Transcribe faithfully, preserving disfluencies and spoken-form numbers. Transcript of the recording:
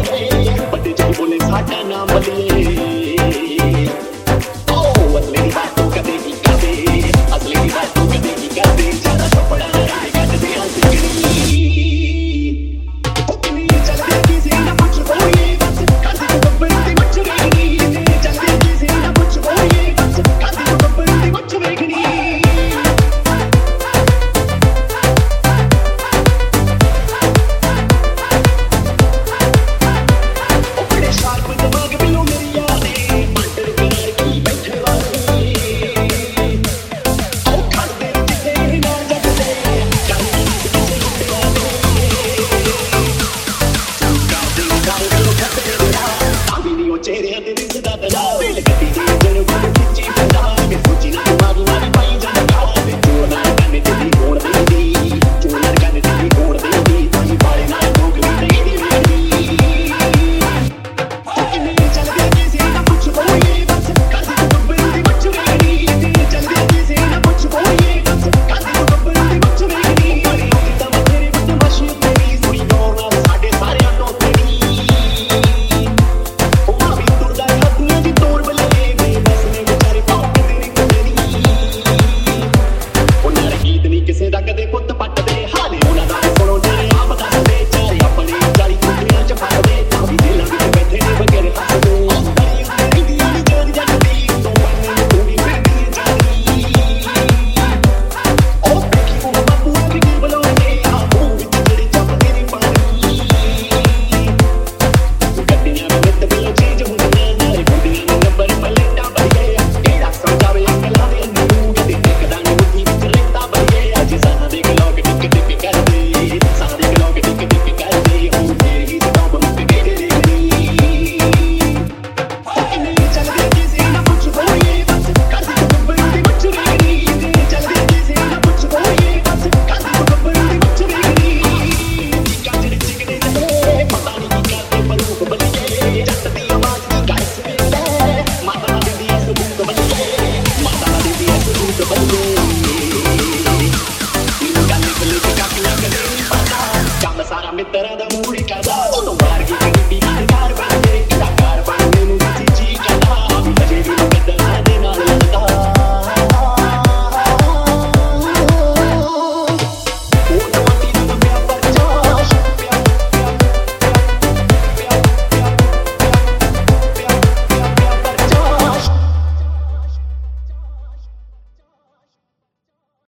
ਵੱਡੇ ਜੀ ਬੋਲੇ ਸਾਡਾ ਨਾਮ ਬਦਲੇ ਓ ਅਸਲੀ ਬਾਤ ਤੂੰ ਕਦੇ ਨਹੀਂ ਕਰਦੇ ਅਸਲੀ ਬਾਤ ਤੂੰ ਕਦੇ ਨਹੀਂ ਕਰਦੇ ਜਿਆਦਾ ਕੱਪੜਾ ਰਾਏ ਕੱਢਦੇ ਆ ਸਿੱਕਣੀ ਉਹ ਕਿੰਨੀ ਚੱਲਦੀ ਕਿਸੇ ਨਾ ਪੁੱਛ ਹੋਈਏ ਬਸ ਕਾਦੀ ਤੂੰ ਗੱਬਰ ਦੀ ਮੱਛ ਵੇਖਣੀ ਚੱਲਦੀ ਕਿਸੇ ਨਾ ਪੁੱਛ ਹੋਈਏ ਬਸ ਕਾਦੀ ਤੂੰ ਗੱਬਰ ਦੀ ਮੱਛ ਵੇਖਣੀ ਚਿਹਰਿਆਂ ਤੇ ਦਿਸਦਾ ਦਲਾ